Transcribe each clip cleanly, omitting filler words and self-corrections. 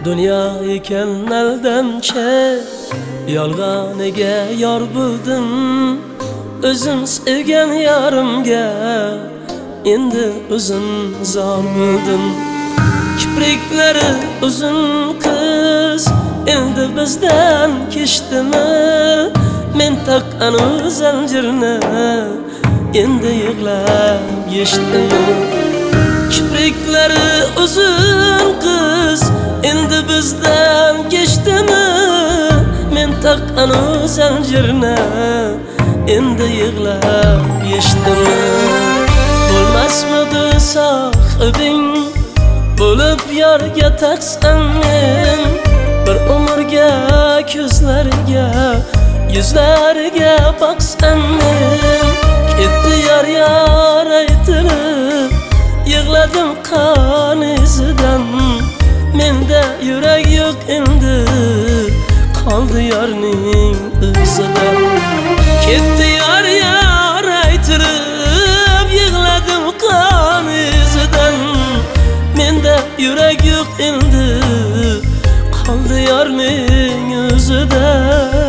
Dünya ekan aldamchi, yolg'oniga yor bo'ldim. O'zim sevgan yarimga endi o'zim zor bo'ldim. Kipriklari uzun qiz endi bizdan keshdimi? Men taqqan zanjirni endi yig'lab yeshdimi? Kipriklari uzun qiz endi bizdan keshdimi? Men taqqan zanjirni endi yig'lab yeshdimi? Bo'lmasmidi sohibing bo'lib yorga taqsam men? Bir umrga ko'zlariga yuzlariga boqsam men? Ketdi yar yar aytilib yig'ladim qon izidan. Menda yurak yo'q endi qoldi yorning izidan. Ketdi yar yar aytilib yig'ladim qon izidan. Menda yurak yo'q endi qoldi yorning izidan.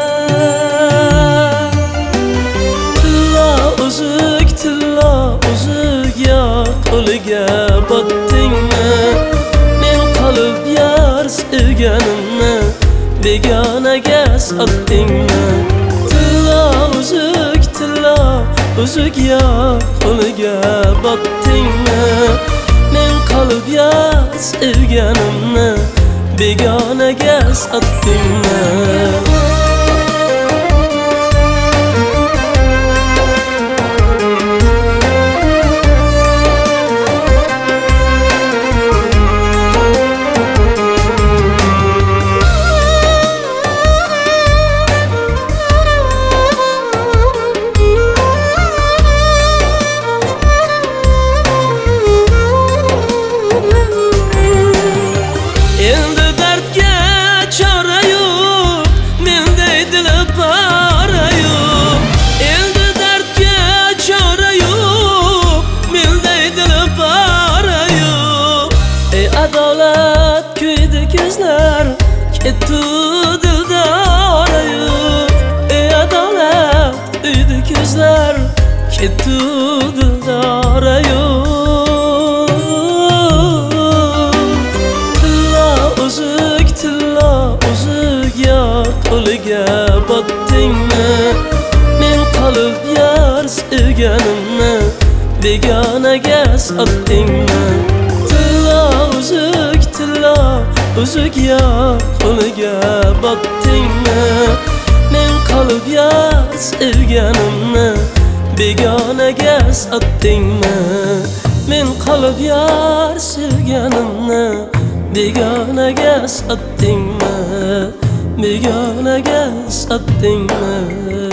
Tillo uzuk ya qo'liga botdingmi? Men qolib yar sevganimni begonaga sotdingmi? Tillo uzuk ya qo'liga botdingmi? Men qolib yar sevganimni begonaga sotdingmi? Adolat kuydi ko'zlar ketdi dildora yo'q. Adolat kuydi ko'zlar ketdi dildora yo'q. Tillo uzuk ya qo'liga botdingmi? Men qolib yar sevganimni begonaga sotdingmi? Uzuk ya qo'liga botdingmi? Men qolib yar sevganimni begonaga sotdingmi? Men qolib yar sevganimni begonaga sotdingmi? Begonaga sotdingmi?